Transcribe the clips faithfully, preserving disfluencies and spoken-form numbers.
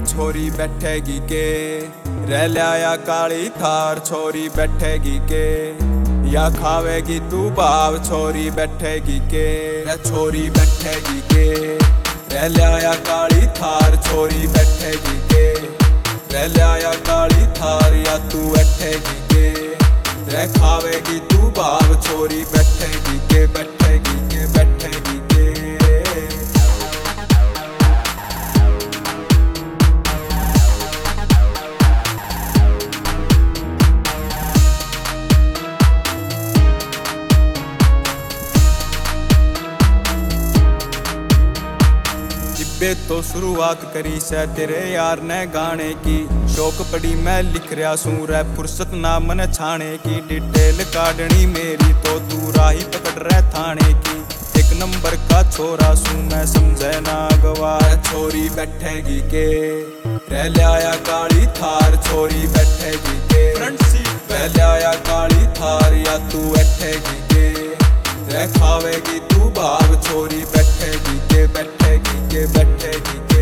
छोरी बैठेगी के, रह लाया काली थार छोरी बैठेगी के, या खावेगी तू भाव छोरी बैठेगी के, रे छोरी बैठेगी के, रह लाया काली थार छोरी बैठेगी के, रह लाया काली थार या तू बैठेगी के, रे खावेगी तू भाव छोरी बैठेगी के, बैठेगी के, बैठेगी के। बे तो शुरुआत करी से तेरे यार ने गाने की, शौक पड़ी मैं लिख रहा सू रे फुर्सत ना मन छाने की, डिटेल काटनी मेरी तो तू राही पकड़ रहे थाने की, एक नंबर का छोरा सू मैं समझे ना गवार छोरी बैठेगी के, रह लाया काली थार छोरी बैठेगी के, फ्रंट सीट रह लाया काली थार या तू बैठेगी के, रह खावेगी तू भाव छोरी बैठेगी के, बैठेगी के, बैठेगी के।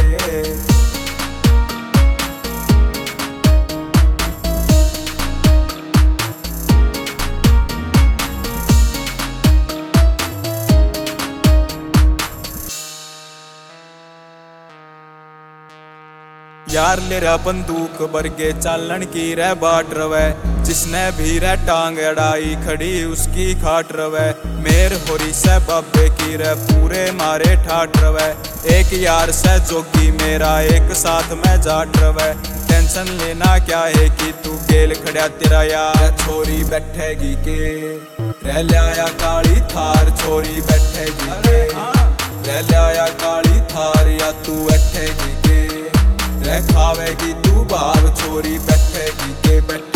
यार ले रहा बंदूक बरगे चालन की रह बाट रवे, जिसने भी रह टांग अड़ाई खड़ी उसकी खाट रवे, मेर होरी से बाबे की रह पूरे मारे ठाट रवे, एक यार से जोगी मेरा एक साथ में जाट रवे, टेंशन लेना क्या है कि तू गेल खड़ा तेरा यार छोरी बैठेगी के, रह लाया काली थार छोरी बैठेगी के, रह लाया काली थार या तू बैठेगी के, रह खावेगी तू भाव छोरी बैठेगी के, बैठेगी